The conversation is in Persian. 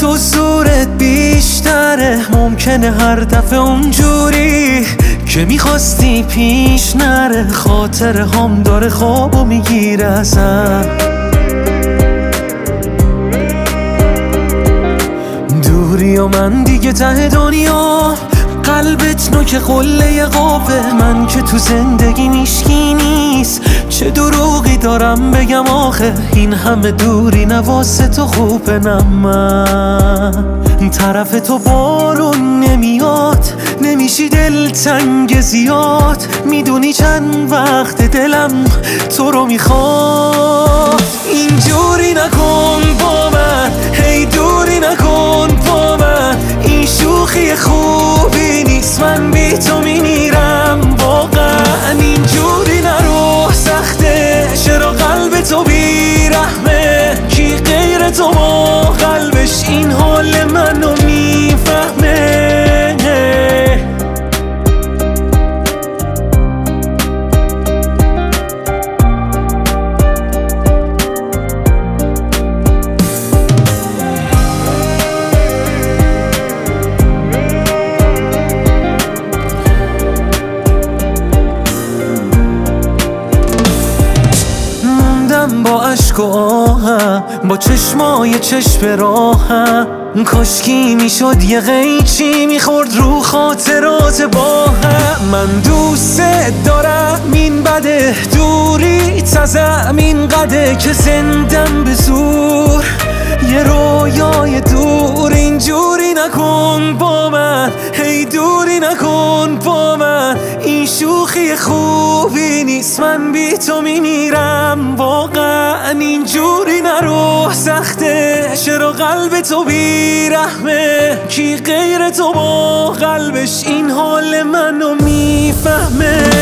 تو زورت بیشتره، ممکنه هر دفعه اونجوری که میخواستی پیش نره. خاطره هم داره خوابو میگیره ازم. دوری و من دیگه ته دنیا، قلبت نوک قله قابه. من که تو زندگی میشکی نیست، چه دروغی دارم بگم آخه. این همه دوری نواسه تو خوبه، نه من طرف تو بارون نمیاد، نمیشی دلتنگ زیاد. میدونی چند وقت دلم تو رو میخواد. اینجوری نکن با من، هی دوری نکن با من. این شوخی خوبی نیست، من بی تو میمیرم واقعا. اینجوری نرو، سخته چرا قلب تو بیرحمه. کی غیر تو با قلبش این حال منو میفهمه. با عشق و آهم، با چشمای چشم راهم. کاشکی میشد یه قیچی میخورد رو خاطرات با هم. من دوست دارم، این بده دوری تزم این قده که زندم به زور یه رویای دور. اینجوری نکن با من، هی دوری نکن با من. این شوخی خوبی نیست، من بی تو میمیرم واقعا. اینجوری نرو، سخته چرا قلب تو بیرحمه. کی غیر تو با قلبش این حال منو میفهمه.